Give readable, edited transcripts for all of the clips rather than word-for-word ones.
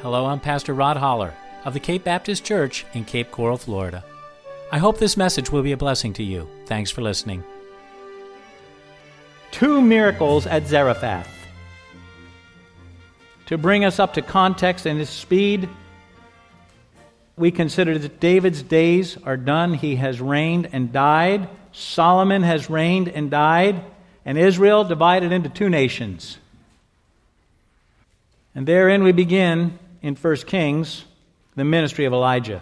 Hello, I'm Pastor Rod Holler of the Cape Baptist Church in Cape Coral, Florida. I hope this message will be a blessing to you. Thanks for listening. 2 miracles at Zarephath. To bring us up to context and its speed, we consider that David's days are done. He has reigned and died. Solomon has reigned and died. And Israel divided into 2 nations. And therein we begin, in 1 Kings, the ministry of Elijah.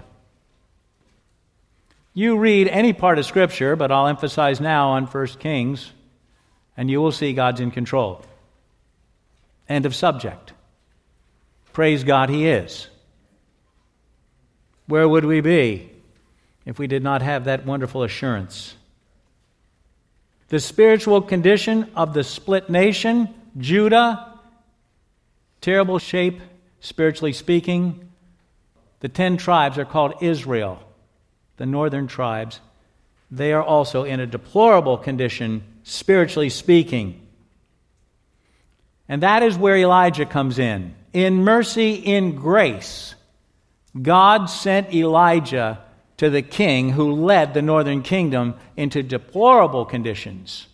You read any part of Scripture, but I'll emphasize now on 1 Kings, and you will see God's in control. End of subject. Praise God, He is. Where would we be if we did not have that wonderful assurance? The spiritual condition of the split nation, Judah, terrible shape, spiritually speaking. The 10 tribes are called Israel, the northern tribes. They are also in a deplorable condition, spiritually speaking. And that is where Elijah comes in. In mercy, in grace, God sent Elijah to the king who led the northern kingdom into deplorable conditions.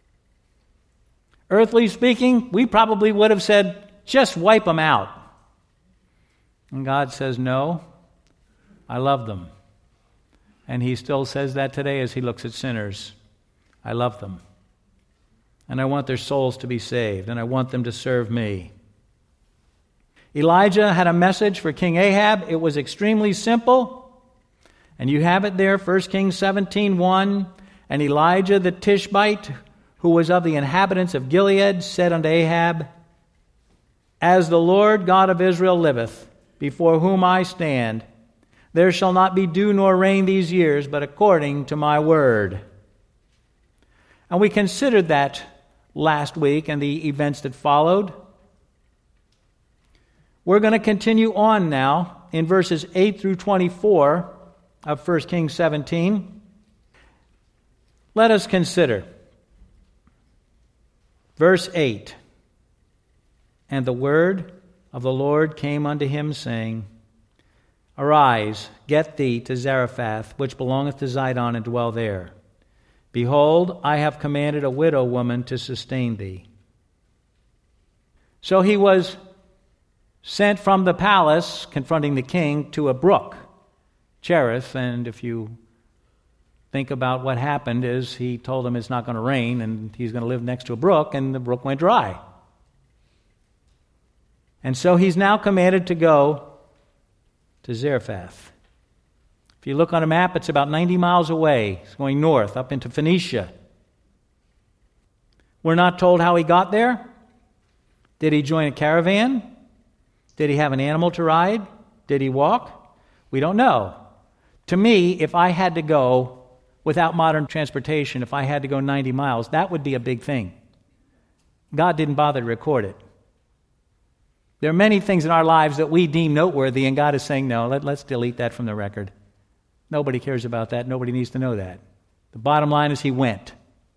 Earthly speaking, we probably would have said, just wipe them out. And God says, no, I love them. And He still says that today as He looks at sinners. I love them. And I want their souls to be saved, and I want them to serve me. Elijah had a message for King Ahab. It was extremely simple. And you have it there, 1 Kings 17:1. And Elijah the Tishbite, who was of the inhabitants of Gilead, said unto Ahab, As the Lord God of Israel liveth, before whom I stand, there shall not be dew nor rain these years, but according to my word. And we considered that last week and the events that followed. We're going to continue on now in verses 8 through 24 of 1 Kings 17. Let us consider verse 8. And the word of the Lord came unto him, saying, Arise, get thee to Zarephath, which belongeth to Zidon, and dwell there. Behold, I have commanded a widow woman to sustain thee. So he was sent from the palace, confronting the king, to a brook, Cherith, and if you think about what happened is he told him it's not going to rain, and he's going to live next to a brook, and the brook went dry. And so he's now commanded to go to Zarephath. If you look on a map, it's about 90 miles away. It's going north, up into Phoenicia. We're not told how he got there. Did he join a caravan? Did he have an animal to ride? Did he walk? We don't know. To me, if I had to go without modern transportation, if I had to go 90 miles, that would be a big thing. God didn't bother to record it. There are many things in our lives that we deem noteworthy, and God is saying, no, let's delete that from the record. Nobody cares about that. Nobody needs to know that. The bottom line is he went.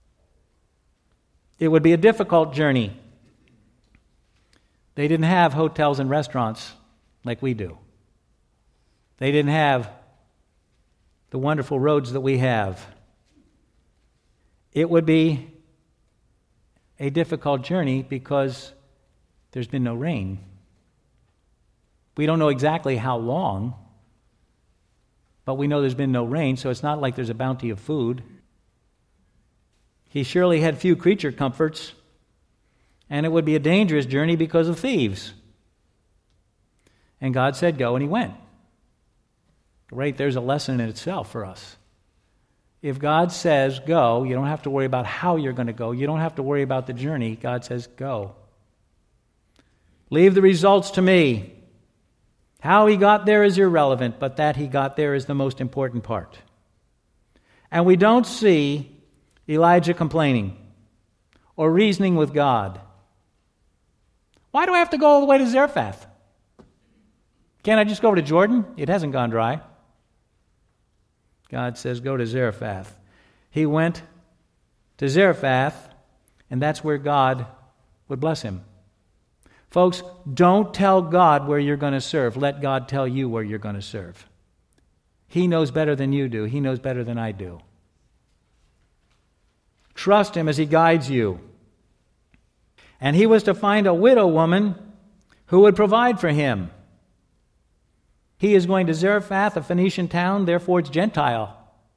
It would be a difficult journey. They didn't have hotels and restaurants like we do. They didn't have the wonderful roads that we have. It would be a difficult journey because there's been no rain. We don't know exactly how long, but we know there's been no rain, so it's not like there's a bounty of food. He surely had few creature comforts, and it would be a dangerous journey because of thieves. And God said, go, and he went. Right, there's a lesson in itself for us. If God says, go, you don't have to worry about how you're going to go. You don't have to worry about the journey. God says, go. Leave the results to me. How he got there is irrelevant, but that he got there is the most important part. And we don't see Elijah complaining or reasoning with God. Why do I have to go all the way to Zarephath? Can't I just go over to Jordan? It hasn't gone dry. God says, go to Zarephath. He went to Zarephath, and that's where God would bless him. Folks, don't tell God where you're going to serve. Let God tell you where you're going to serve. He knows better than you do. He knows better than I do. Trust Him as He guides you. And he was to find a widow woman who would provide for him. He is going to Zarephath, a Phoenician town, therefore it's Gentile.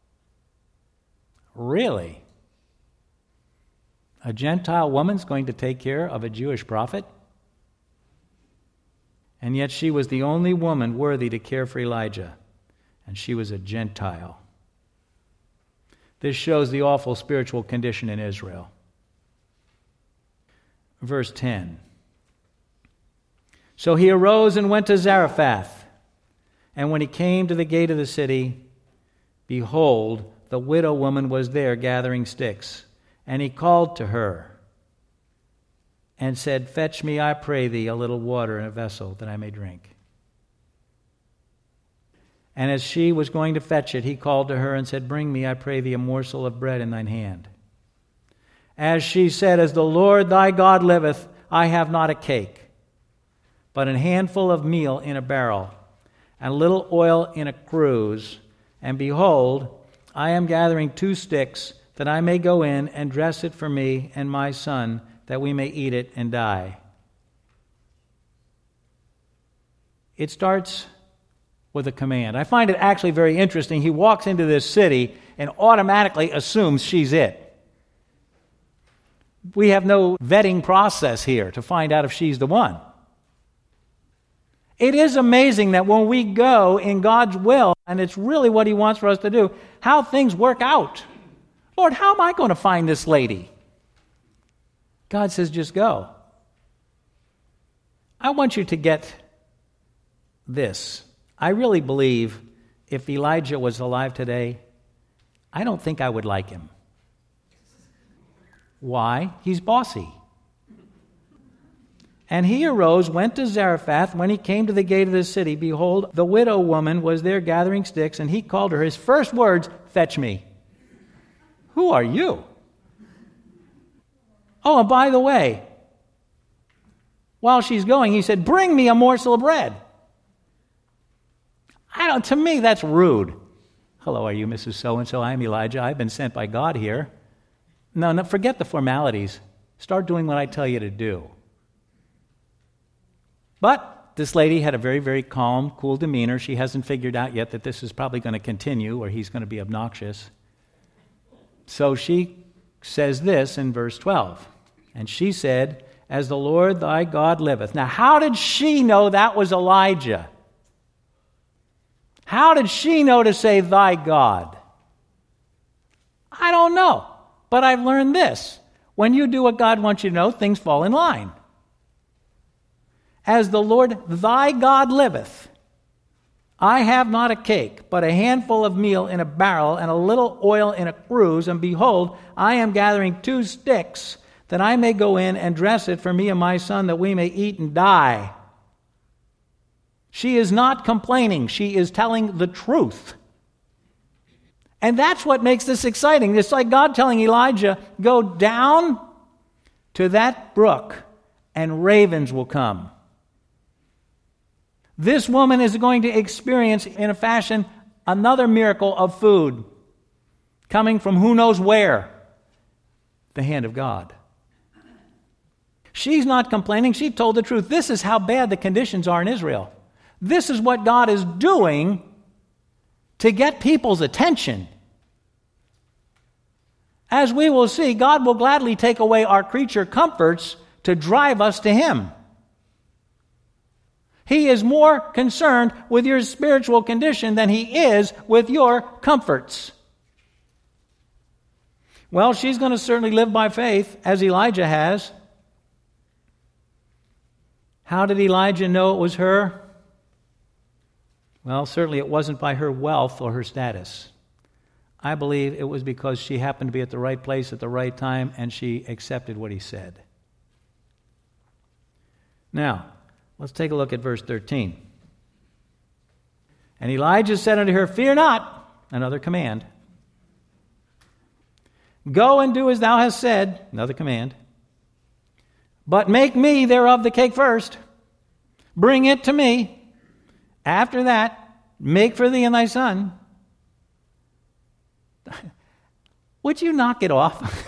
Really? A Gentile woman's going to take care of a Jewish prophet? And yet she was the only woman worthy to care for Elijah, and she was a Gentile. This shows the awful spiritual condition in Israel. Verse 10. So he arose and went to Zarephath, and when he came to the gate of the city, behold, the widow woman was there gathering sticks. And he called to her and said, Fetch me, I pray thee, a little water in a vessel that I may drink. And as she was going to fetch it, he called to her and said, Bring me, I pray thee, a morsel of bread in thine hand. As she said, As the Lord thy God liveth, I have not a cake, but a handful of meal in a barrel, and a little oil in a cruse. And behold, I am gathering 2 sticks, that I may go in and dress it for me and my son, that we may eat it and die. It starts with a command. I find it actually very interesting. He walks into this city and automatically assumes she's it. We have no vetting process here to find out if she's the one. It is amazing that when we go in God's will, and it's really what He wants for us to do, how things work out. Lord, how am I going to find this lady? God says, just go. I want you to get this. I really believe if Elijah was alive today, I don't think I would like him. Why? He's bossy. And he arose, went to Zarephath. When he came to the gate of the city, behold, the widow woman was there gathering sticks, and he called her. His first words, Fetch me. Who are you? Oh, and by the way, while she's going, he said, Bring me a morsel of bread. To me, that's rude. Hello, are you Mrs. So-and-so? I'm Elijah. I've been sent by God here. No, forget the formalities. Start doing what I tell you to do. But this lady had a very, very calm, cool demeanor. She hasn't figured out yet that this is probably going to continue or he's going to be obnoxious. So she says this in verse 12. And she said, As the Lord thy God liveth. Now, how did she know that was Elijah? How did she know to say thy God? I don't know. But I've learned this. When you do what God wants you to know, things fall in line. As the Lord thy God liveth, I have not a cake, but a handful of meal in a barrel, and a little oil in a cruse, and behold, I am gathering 2 sticks, that I may go in and dress it for me and my son, that we may eat and die. She is not complaining. She is telling the truth. And that's what makes this exciting. It's like God telling Elijah, go down to that brook, and ravens will come. This woman is going to experience, in a fashion, another miracle of food coming from who knows where. The hand of God. She's not complaining. She told the truth. This is how bad the conditions are in Israel. This is what God is doing to get people's attention. As we will see, God will gladly take away our creature comforts to drive us to Him. He is more concerned with your spiritual condition than He is with your comforts. Well, she's going to certainly live by faith, as Elijah has. How did Elijah know it was her? Well, certainly it wasn't by her wealth or her status. I believe it was because she happened to be at the right place at the right time, and she accepted what he said. Now, let's take a look at verse 13. And Elijah said unto her, Fear not, another command. Go and do as thou hast said, another command. But make me thereof the cake first. Bring it to me. After that, make for thee and thy son. Would you knock it off?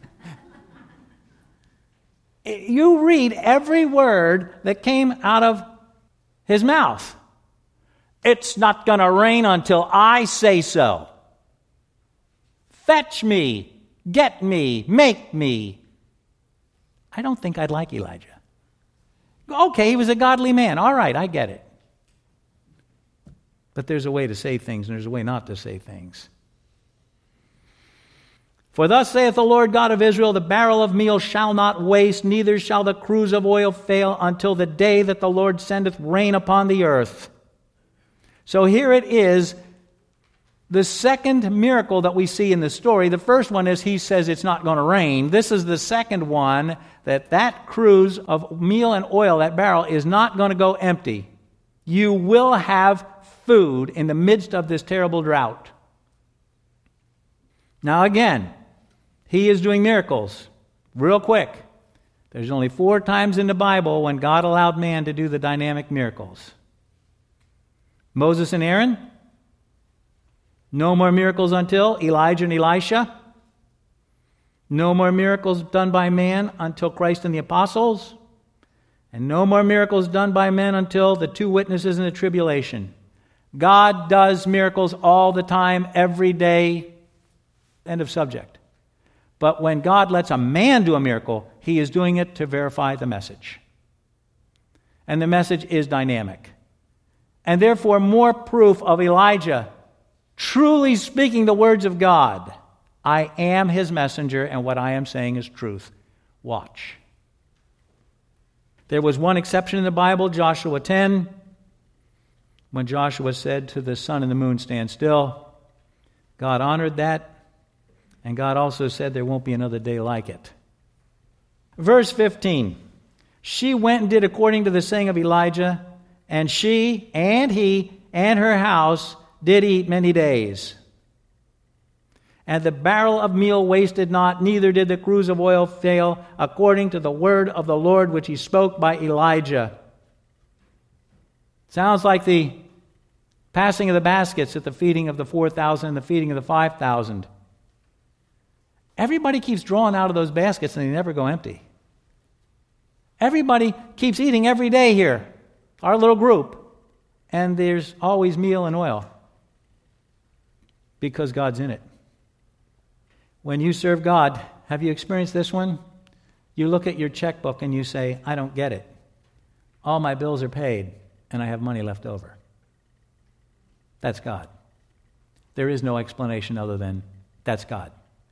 You read every word that came out of his mouth. It's not going to rain until I say so. Fetch me, get me, make me. I don't think I'd like Elijah. Okay, he was a godly man. All right, I get it. But there's a way to say things and there's a way not to say things. For thus saith the Lord God of Israel, the barrel of meal shall not waste, neither shall the cruse of oil fail until the day that the Lord sendeth rain upon the earth. So here it is, the second miracle that we see in the story. The first one is he says it's not going to rain. This is the second one, that cruse of meal and oil, that barrel, is not going to go empty. You will have food in the midst of this terrible drought. Now again, he is doing miracles real quick. There's only 4 times in the Bible when God allowed man to do the dynamic miracles. Moses and Aaron, no more miracles until Elijah and Elisha. No more miracles done by man until Christ and the apostles. And no more miracles done by men until the 2 witnesses in the tribulation. God does miracles all the time, every day. End of subject. But when God lets a man do a miracle, he is doing it to verify the message. And the message is dynamic. And therefore, more proof of Elijah truly speaking the words of God. I am his messenger, and what I am saying is truth. Watch. There was one exception in the Bible, Joshua 10, when Joshua said to the sun and the moon, stand still. God honored that, and God also said there won't be another day like it. Verse 15, she went and did according to the saying of Elijah, and she and he and her house did eat many days. And the barrel of meal wasted not, neither did the cruse of oil fail, according to the word of the Lord which he spoke by Elijah. Sounds like the passing of the baskets at the feeding of the 4,000 and the feeding of the 5,000. Everybody keeps drawing out of those baskets and they never go empty. Everybody keeps eating every day here, our little group, and there's always meal and oil because God's in it. When you serve God, have you experienced this one? You look at your checkbook and you say, I don't get it. All my bills are paid and I have money left over. That's God. There is no explanation other than that's God.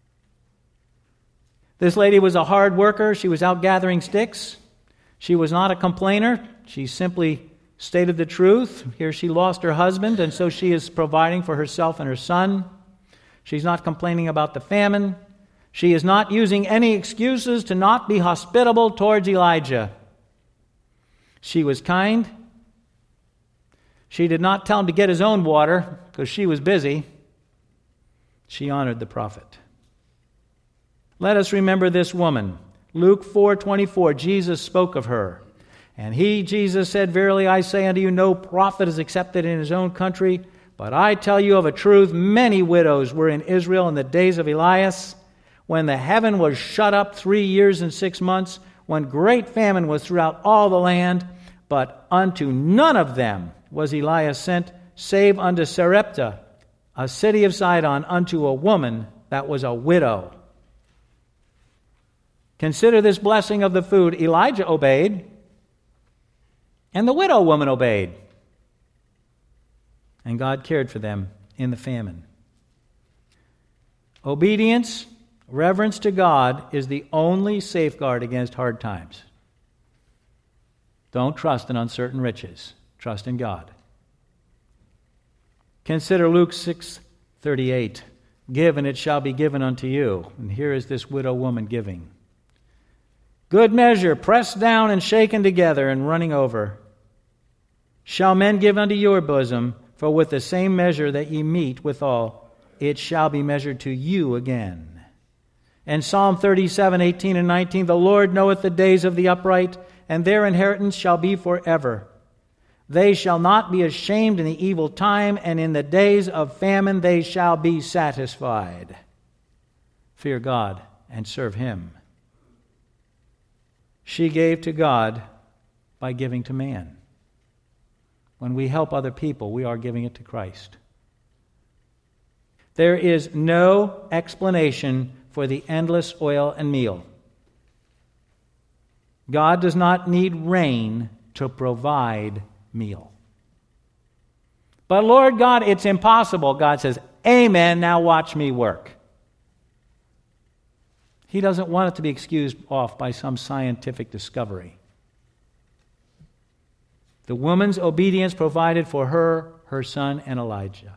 This lady was a hard worker. She was out gathering sticks. She was not a complainer. She simply stated the truth. Here she lost her husband, and so she is providing for herself and her son. She's not complaining about the famine. She is not using any excuses to not be hospitable towards Elijah. She was kind. She did not tell him to get his own water because she was busy. She honored the prophet. Let us remember this woman. Luke 4:24, Jesus spoke of her. And he, Jesus, said, verily I say unto you, no prophet is accepted in his own country. But I tell you of a truth, many widows were in Israel in the days of Elias, when the heaven was shut up 3 years and 6 months, when great famine was throughout all the land. But unto none of them was Elias sent, save unto Sarepta, a city of Sidon, unto a woman that was a widow. Consider this blessing of the food. Elijah obeyed, and the widow woman obeyed. And God cared for them in the famine. Obedience, reverence to God is the only safeguard against hard times. Don't trust in uncertain riches. Trust in God. Consider Luke 6:38. Give, and it shall be given unto you. And here is this widow woman giving. Good measure, pressed down and shaken together and running over, shall men give unto your bosom, for with the same measure that ye meet withal, it shall be measured to you again. And Psalm 37:18 and 19, the Lord knoweth the days of the upright, and their inheritance shall be forever. They shall not be ashamed in the evil time, and in the days of famine they shall be satisfied. Fear God and serve Him. She gave to God by giving to man. When we help other people, we are giving it to Christ. There is no explanation for the endless oil and meal. God does not need rain to provide meal. But Lord God, it's impossible. God says, amen, now watch me work. He doesn't want it to be excused off by some scientific discovery. The woman's obedience provided for her, her son, and Elijah.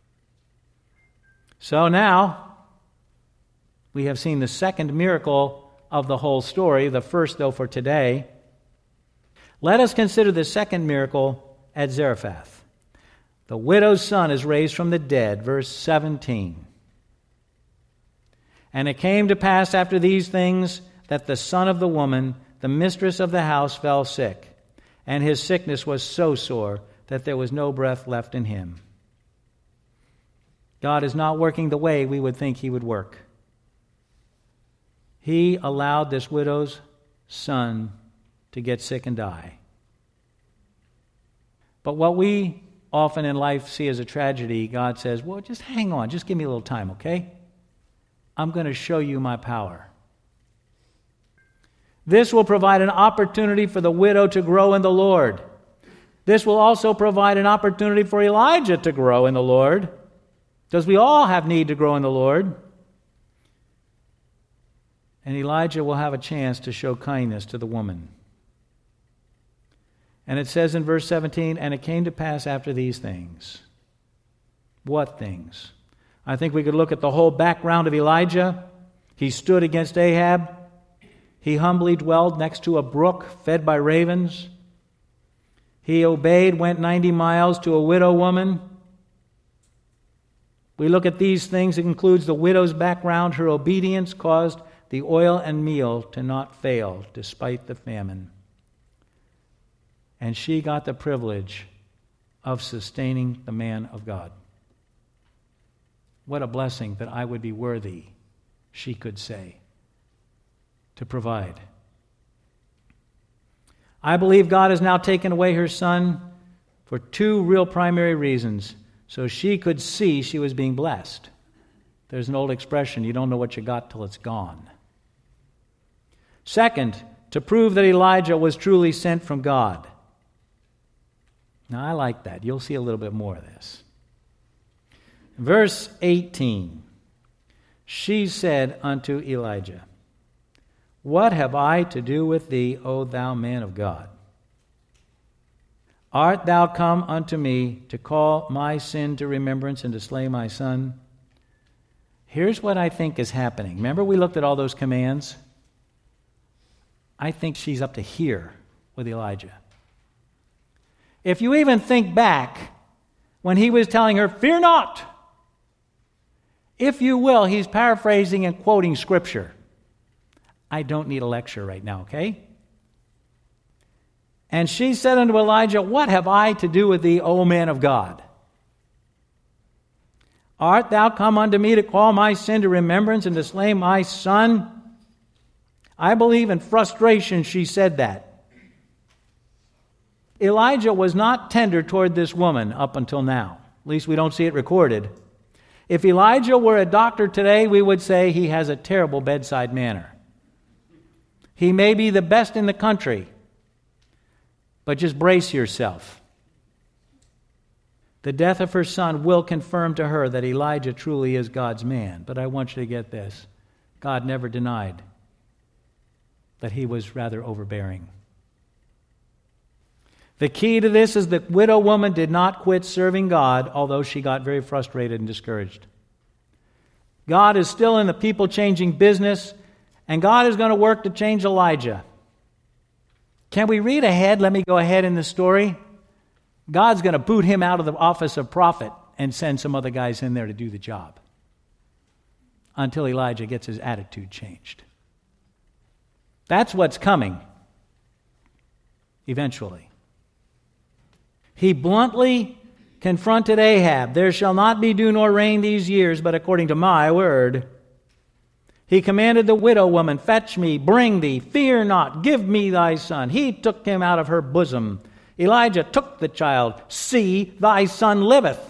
So now, we have seen the second miracle of the whole story, the first, though, for today. Let us consider the second miracle at Zarephath. The widow's son is raised from the dead, verse 17. And it came to pass after these things that the son of the woman, the mistress of the house, fell sick, and his sickness was so sore that there was no breath left in him. God is not working the way we would think He would work. He allowed this widow's son to get sick and die. But what we often in life see as a tragedy, God says, well, just hang on, just give me a little time, okay? I'm going to show you my power. This will provide an opportunity for the widow to grow in the Lord. This will also provide an opportunity for Elijah to grow in the Lord, because we all have need to grow in the Lord. And Elijah will have a chance to show kindness to the woman. And it says in verse 17, and it came to pass after these things. What things? I think we could look at the whole background of Elijah. He stood against Ahab. He humbly dwelled next to a brook fed by ravens. He obeyed, went 90 miles to a widow woman. We look at these things. It includes the widow's background. Her obedience caused the oil and meal to not fail despite the famine. And she got the privilege of sustaining the man of God. What a blessing that I would be worthy, she could say, to provide. I believe God has now taken away her son for two real primary reasons. So she could see she was being blessed. There's an old expression, you don't know what you got till it's gone. Second, to prove that Elijah was truly sent from God. Now I like that. You'll see a little bit more of this. Verse 18, she said unto Elijah, what have I to do with thee, O thou man of God? Art thou come unto me to call my sin to remembrance and to slay my son? Here's what I think is happening. Remember we looked at all those commands? I think she's up to here with Elijah. If you even think back when he was telling her, fear not. If you will, he's paraphrasing and quoting Scripture. I don't need a lecture right now, okay? And she said unto Elijah, what have I to do with thee, O man of God? Art thou come unto me to call my sin to remembrance and to slay my son? I believe in frustration she said that. Elijah was not tender toward this woman up until now. At least we don't see it recorded. If Elijah were a doctor today, we would say he has a terrible bedside manner. He may be the best in the country, but just brace yourself. The death of her son will confirm to her that Elijah truly is God's man. But I want you to get this. God never denied that he was rather overbearing. The key to this is the widow woman did not quit serving God, although she got very frustrated and discouraged. God is still in the people-changing business, and God is going to work to change Elijah. Can we read ahead? Let me go ahead in the story. God's going to boot him out of the office of prophet and send some other guys in there to do the job. until Elijah gets his attitude changed. That's what's coming eventually. He bluntly confronted Ahab. There shall not be dew nor rain these years, but according to my word. He commanded the widow woman, fetch me, bring thee, fear not, give me thy son. He took him out of her bosom. Elijah took the child. See, thy son liveth.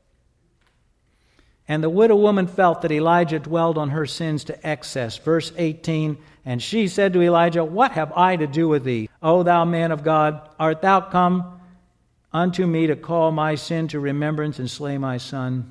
And the widow woman felt that Elijah dwelled on her sins to excess. Verse 18, and she said to Elijah, what have I to do with thee, O thou man of God? Art thou come unto me to call my sin to remembrance and slay my son?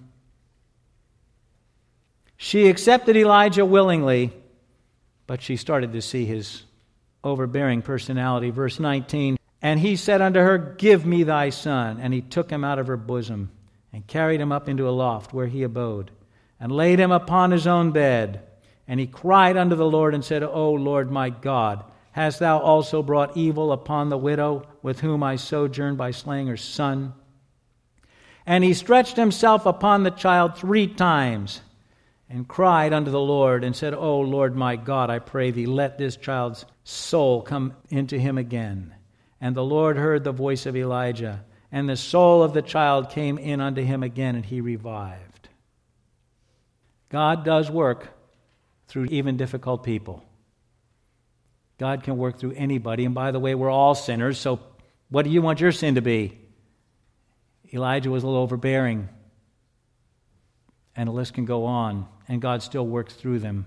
She accepted Elijah willingly, but she started to see his overbearing personality. Verse 19, and he said unto her, give me thy son. And he took him out of her bosom and carried him up into a loft where he abode, and laid him upon his own bed. And he cried unto the Lord and said, O Lord my God, hast thou also brought evil upon the widow with whom I sojourned by slaying her son? And he stretched himself upon the child 3 times, and cried unto the Lord, and said, O Lord my God, I pray thee, let this child's soul come into him again. And the Lord heard the voice of Elijah, and the soul of the child came in unto him again, and he revived. God does work through even difficult people. God can work through anybody. And by the way, we're all sinners, so what do you want your sin to be? Elijah was a little overbearing. And the list can go on. And God still works through them.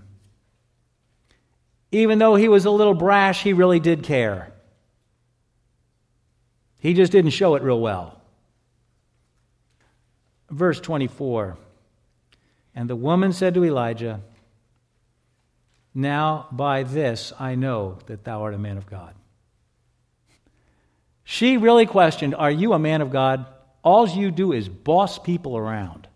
Even though he was a little brash, he really did care. He just didn't show it real well. Verse 24. And the woman said to Elijah, now by this I know that thou art a man of God. She really questioned, are you a man of God? All you do is boss people around.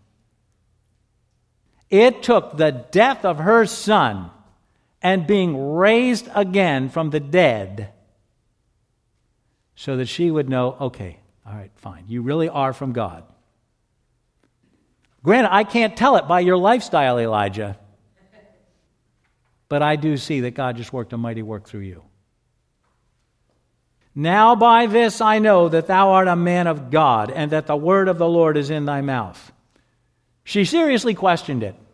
It took the death of her son and being raised again from the dead so that she would know, okay, all right, fine, you really are from God. Granted, I can't tell it by your lifestyle, Elijah, but I do see that God just worked a mighty work through you. Now by this I know that thou art a man of God, and that the word of the Lord is in thy mouth. She seriously questioned it.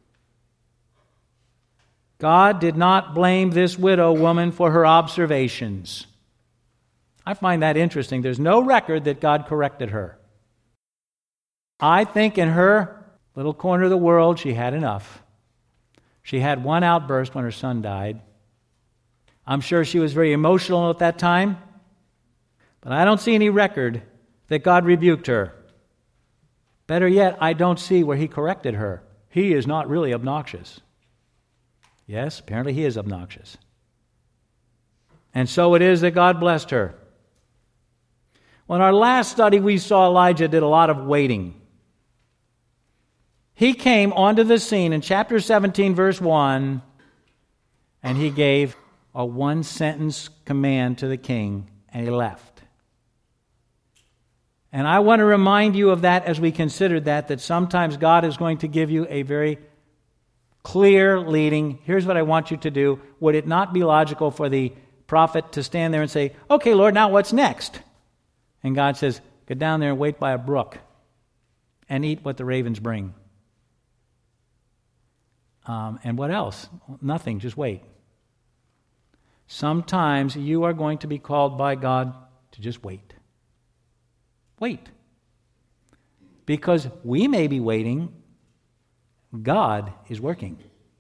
God did not blame this widow woman for her observations. I find that interesting. There's no record that God corrected her. I think in her little corner of the world, she had enough. She had one outburst when her son died. I'm sure she was very emotional at that time, but I don't see any record that God rebuked her. Better yet, I don't see where he corrected her. He is not really obnoxious. Yes, apparently he is obnoxious. And so it is that God blessed her. Well, in our last study, we saw Elijah did a lot of waiting. He came onto the scene in chapter 17, verse 1, and he gave a one-sentence command to the king, and he left. And I want to remind you of that as we consider that sometimes God is going to give you a very clear leading. Here's what I want you to do. Would it not be logical for the prophet to stand there and say, okay, Lord, now what's next? And God says, go down there and wait by a brook and eat what the ravens bring. And what else? Nothing, just wait. Sometimes you are going to be called by God to just wait. Wait. Because we may be waiting, God is working.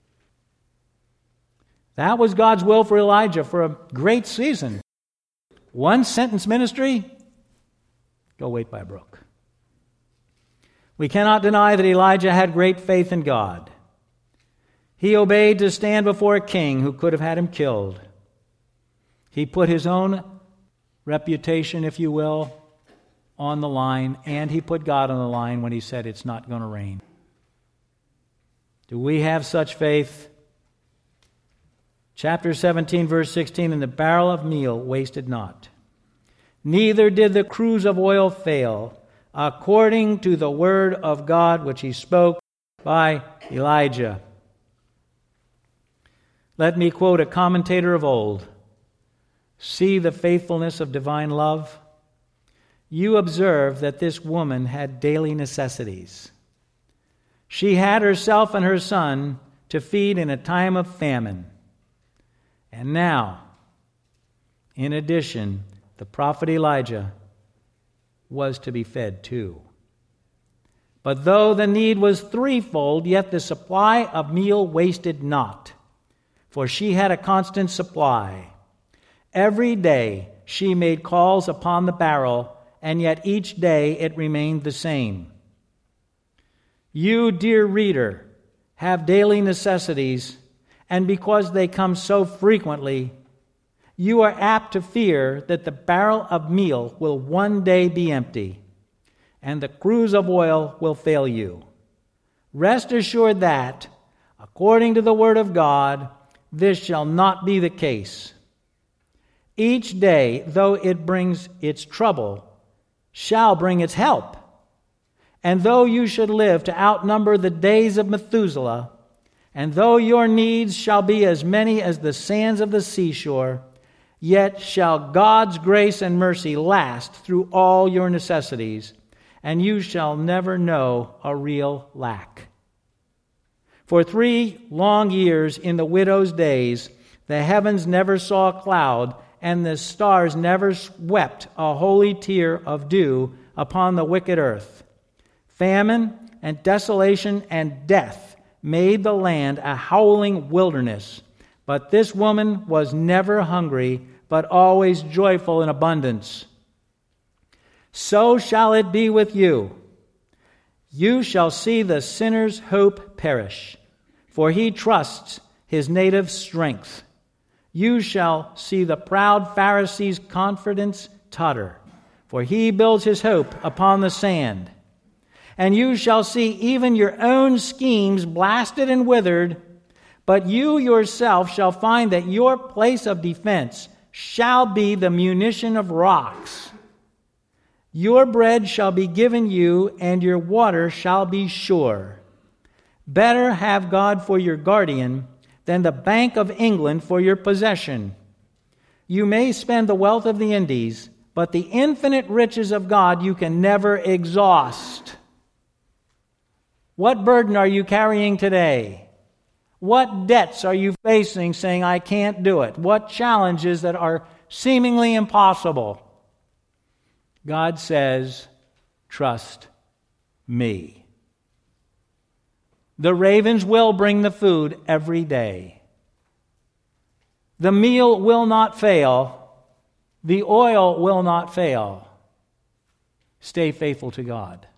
That was God's will for Elijah for a great season. One sentence ministry, go wait by a brook. We cannot deny that Elijah had great faith in God. He obeyed to stand before a king who could have had him killed. He put his own reputation, if you will, on the line, and he put God on the line when he said it's not going to rain. Do we have such faith? Chapter 17, verse 16, and the barrel of meal wasted not. Neither did the cruse of oil fail, according to the word of God which he spoke by Elijah. Let me quote a commentator of old. See the faithfulness of divine love. You observe that this woman had daily necessities. She had herself and her son to feed in a time of famine. And now, in addition, the prophet Elijah was to be fed too. But though the need was threefold, yet the supply of meal wasted not, for she had a constant supply. Every day she made calls upon the barrel, and yet each day it remained the same. You, dear reader, have daily necessities, and because they come so frequently, you are apt to fear that the barrel of meal will one day be empty, and the cruse of oil will fail you. Rest assured that, according to the Word of God, this shall not be the case. Each day, though it brings its trouble, shall bring its help. And though you should live to outnumber the days of Methuselah, and though your needs shall be as many as the sands of the seashore, yet shall God's grace and mercy last through all your necessities, and you shall never know a real lack. For 3 long years in the widow's days, the heavens never saw a cloud, and the stars never wept a holy tear of dew upon the wicked earth. Famine and desolation and death made the land a howling wilderness. But this woman was never hungry, but always joyful in abundance. So shall it be with you. You shall see the sinner's hope perish, for he trusts his native strength. You shall see the proud Pharisee's confidence totter, for he builds his hope upon the sand. And you shall see even your own schemes blasted and withered, but you yourself shall find that your place of defense shall be the munition of rocks. Your bread shall be given you, and your water shall be sure. Better have God for your guardian than the Bank of England for your possession. You may spend the wealth of the Indies, but the infinite riches of God you can never exhaust. What burden are you carrying today? What debts are you facing saying, I can't do it? What challenges that are seemingly impossible? God says, trust me. The ravens will bring the food every day. The meal will not fail. The oil will not fail. Stay faithful to God.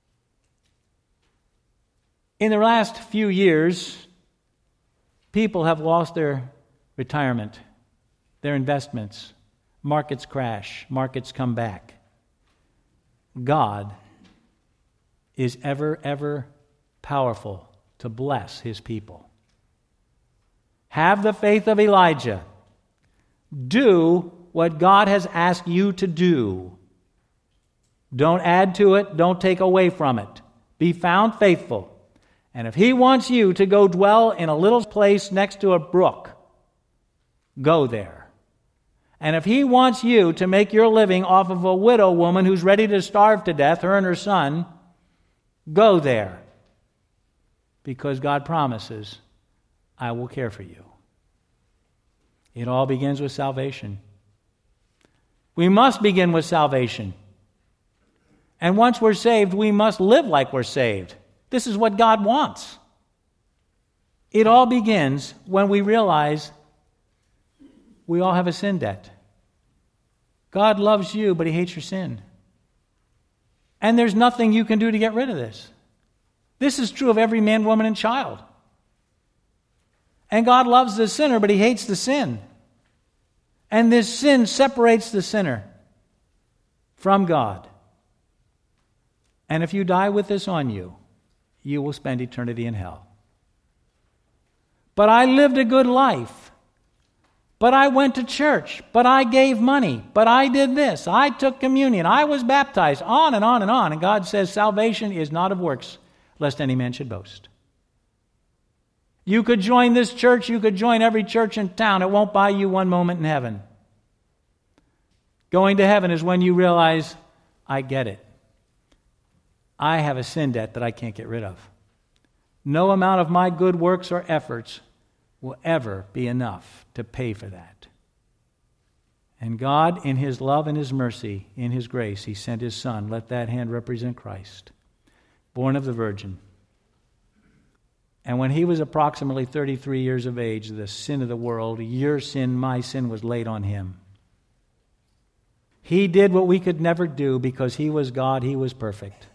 In the last few years, people have lost their retirement, their investments. Markets crash, markets come back. God is ever powerful to bless his people. Have the faith of Elijah. Do what God has asked you to do. Don't add to it. Don't take away from it. Be found faithful. And if he wants you to go dwell in a little place next to a brook, go there. And if he wants you to make your living off of a widow woman who's ready to starve to death, her and her son, go there. Because God promises, I will care for you. It all begins with salvation. We must begin with salvation. And once we're saved, we must live like we're saved. This is what God wants. It all begins when we realize we all have a sin debt. God loves you, but he hates your sin. And there's nothing you can do to get rid of this. This is true of every man, woman, and child. And God loves the sinner, but he hates the sin. And this sin separates the sinner from God. And if you die with this on you, you will spend eternity in hell. But I lived a good life. But I went to church. But I gave money. But I did this. I took communion. I was baptized. On and on and on. And God says salvation is not of works, lest any man should boast. You could join this church. You could join every church in town. It won't buy you one moment in heaven. Going to heaven is when you realize, I get it. I have a sin debt that I can't get rid of. No amount of my good works or efforts will ever be enough to pay for that. And God, in His love and His mercy, in His grace, He sent His Son. Let that hand represent Christ, born of the Virgin. And when He was approximately 33 years of age, the sin of the world, your sin, my sin, was laid on Him. He did what we could never do because He was God, He was perfect.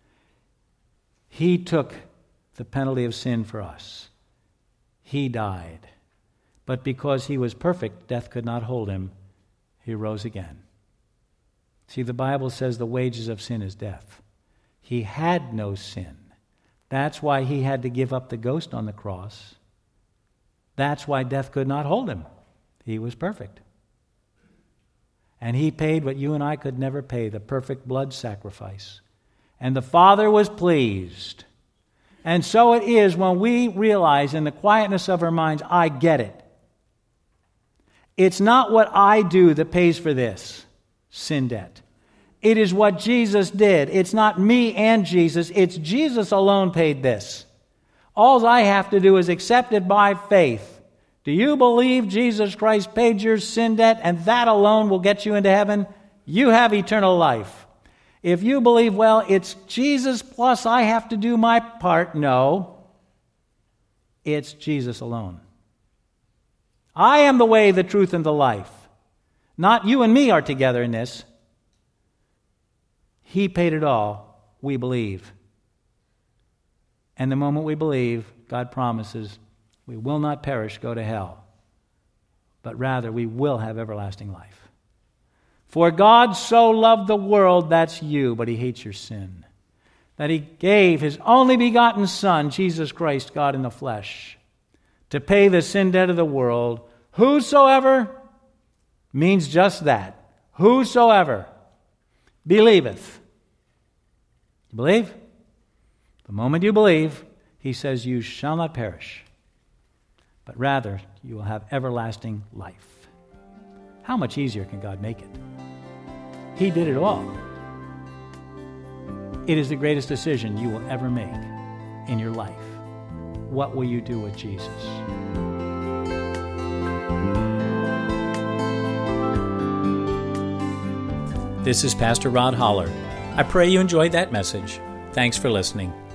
He took the penalty of sin for us. He died. But because He was perfect, death could not hold Him. He rose again. See, the Bible says the wages of sin is death. He had no sin. That's why He had to give up the ghost on the cross. That's why death could not hold Him. He was perfect. And He paid what you and I could never pay, the perfect blood sacrifice. And the Father was pleased. And so it is when we realize in the quietness of our minds, I get it. It's not what I do that pays for this sin debt. It is what Jesus did. It's not me and Jesus. It's Jesus alone paid this. All I have to do is accept it by faith. Do you believe Jesus Christ paid your sin debt and that alone will get you into heaven? You have eternal life. If you believe, well, it's Jesus plus I have to do my part, no. It's Jesus alone. I am the way, the truth, and the life. Not you and me are together in this. He paid it all. We believe. And the moment we believe, God promises we will not perish, go to hell, but rather we will have everlasting life. For God so loved the world, that's you, but He hates your sin, that He gave His only begotten Son, Jesus Christ, God in the flesh, to pay the sin debt of the world. Whosoever means just that. Whosoever believeth. You believe? The moment you believe, He says you shall not perish, but rather you will have everlasting life. How much easier can God make it? He did it all. It is the greatest decision you will ever make in your life. What will you do with Jesus? This is Pastor Rod Holler. I pray you enjoyed that message. Thanks for listening.